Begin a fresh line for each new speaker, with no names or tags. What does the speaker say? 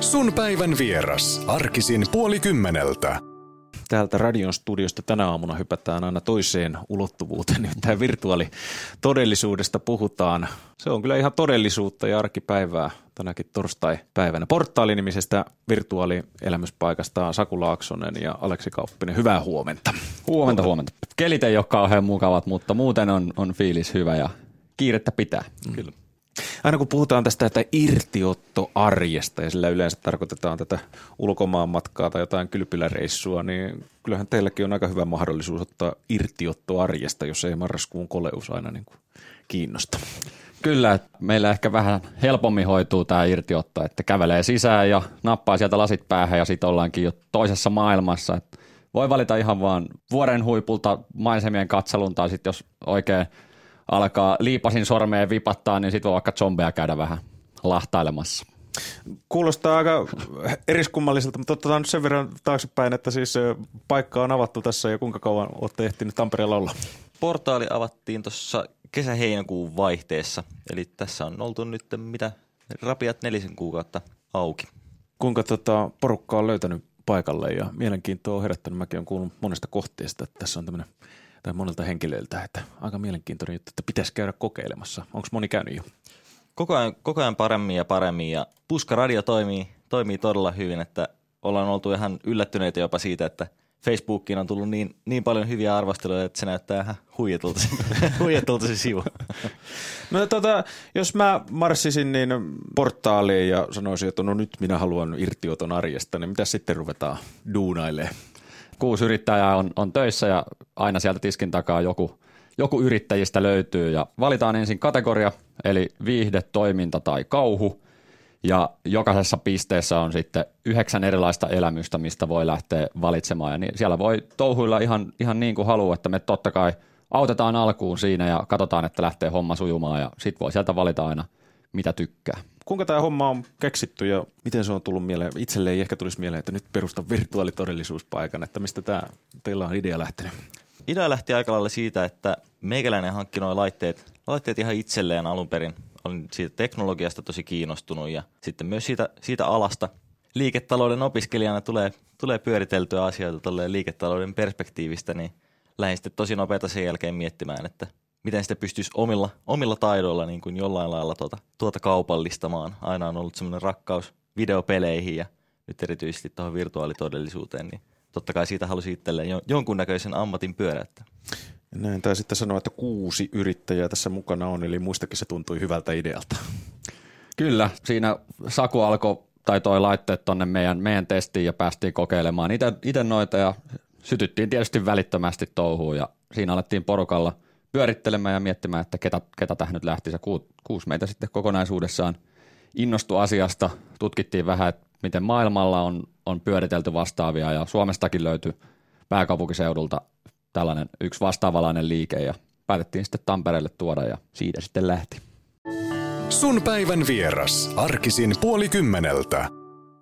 Sun päivän vieras. Arkisin 9:30.
Täältä radion studiosta tänä aamuna hypätään aina toiseen ulottuvuuteen. Nimittäin virtuaalitodellisuudesta puhutaan. Se on kyllä ihan todellisuutta ja arkipäivää tänäkin torstai-päivänä. Portaali-nimisestä virtuaalielämyspaikasta Saku Laaksonen ja Aleksi Kauppinen. Hyvää huomenta.
Huomenta. Kelit ei ole kauhean mukavat, mutta muuten on fiilis hyvä ja kiirettä pitää.
Kyllä. Aina kun puhutaan tästä irtiotto arjesta ja sillä yleensä tarkoitetaan tätä ulkomaanmatkaa tai jotain kylpyläreissua, niin kyllähän teilläkin on aika hyvä mahdollisuus ottaa irtiotto arjesta, jos ei marraskuun koleus aina niin kuin kiinnosta.
Kyllä, että meillä ehkä vähän helpommin hoituu tämä irtiotto, että kävelee sisään ja nappaa sieltä lasit päähän ja sitten ollaankin jo toisessa maailmassa. Että voi valita ihan vaan vuoren huipulta maisemien katselun tai sitten jos oikein alkaa liipasin sormeen vipattaa, niin sitten voi vaikka zombeja käydä vähän lahtailemassa.
Kuulostaa aika eriskummalliselta, mutta otetaan nyt sen verran taaksepäin, että siis paikka on avattu tässä ja kuinka kauan olette ehtineet Tampereella olla?
Portaali avattiin tuossa kesä-heinäkuun vaihteessa, eli tässä on oltu nyt rapiat 4 kuukautta auki.
Kuinka porukka on löytänyt paikalle ja mielenkiintoa on herättänyt? Mäkin olen kuullut monesta kohteesta, että tässä on tämmöinen tai monelta henkilöiltä, että aika mielenkiintoinen juttu, että pitäisi käydä kokeilemassa. Onko moni käynyt jo?
Koko ajan paremmin ja Puskaradio toimii todella hyvin, että ollaan oltu ihan yllättyneitä jopa siitä, että Facebookiin on tullut niin paljon hyviä arvosteluja, että se näyttää ihan huijatulta se sivu.
No jos mä marssisin niin portaaliin ja sanoisin, että no nyt minä haluan irtioton arjesta, niin mitä sitten ruvetaan duunailemaan?
6 yrittäjää on töissä ja aina sieltä tiskin takaa joku yrittäjistä löytyy ja valitaan ensin kategoria, eli viihde, toiminta tai kauhu. Ja jokaisessa pisteessä on sitten 9 erilaista elämystä, mistä voi lähteä valitsemaan. Ja niin siellä voi touhuilla ihan niin kuin haluaa, että me totta kai autetaan alkuun siinä ja katsotaan, että lähtee homma sujumaan ja sitten voi sieltä valita aina, mitä tykkää.
Kuinka tämä homma on keksitty ja miten se on tullut mieleen? Itselle ei ehkä tulisi mieleen, että nyt perustan virtuaalitodellisuuspaikan, että mistä teillä on idea lähtenyt?
Idea lähti aika lailla siitä, että meikäläinen hankki nuo laitteet ihan itselleen alun perin. Olin siitä teknologiasta tosi kiinnostunut ja sitten myös siitä alasta. Liiketalouden opiskelijana tulee pyöriteltyä asioita tolleen liiketalouden perspektiivistä, niin lähdin sitten tosi nopeata sen jälkeen miettimään, että miten sitä pystyisi omilla taidoilla niin kuin jollain lailla tuota kaupallistamaan. Aina on ollut semmoinen rakkaus videopeleihin ja nyt erityisesti tuohon virtuaalitodellisuuteen, niin totta kai siitä halusi itselleen jonkunnäköisen ammatin pyöräyttää.
Näin taisitte sanoa, että 6 yrittäjää tässä mukana on, eli muistakin se tuntui hyvältä idealta.
Kyllä, siinä Saku toi laitteet tonne meidän testiin ja päästiin kokeilemaan itse noita ja sytyttiin tietysti välittömästi touhuun ja siinä alettiin porukalla pyörittelemään ja miettimään, että ketä tähän nyt lähti. Se 6 meitä sitten kokonaisuudessaan innostui asiasta. Tutkittiin vähän, että miten maailmalla on pyöritelty vastaavia ja Suomestakin löytyi pääkaupunkiseudulta tällainen yksi vastaavalainen liike ja päätettiin sitten Tampereelle tuoda ja siitä sitten lähti.
Sun päivän vieras. Arkisin 9:30.